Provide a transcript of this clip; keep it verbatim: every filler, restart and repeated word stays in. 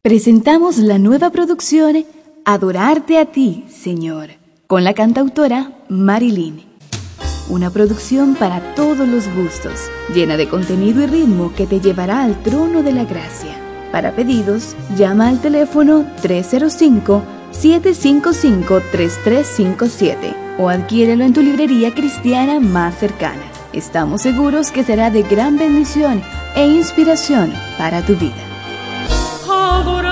Presentamos la nueva producción Adorarte a ti, Señor, con la cantautora Marilyn. Una producción para todos los gustos, llena de contenido y ritmo que te llevará al trono de la gracia. Para pedidos, llama al teléfono tres cero cinco, siete cinco cinco, tres tres cinco siete o adquiérelo en tu librería cristiana más cercana. Estamos seguros que será de gran bendición e inspiración para tu vida. Adora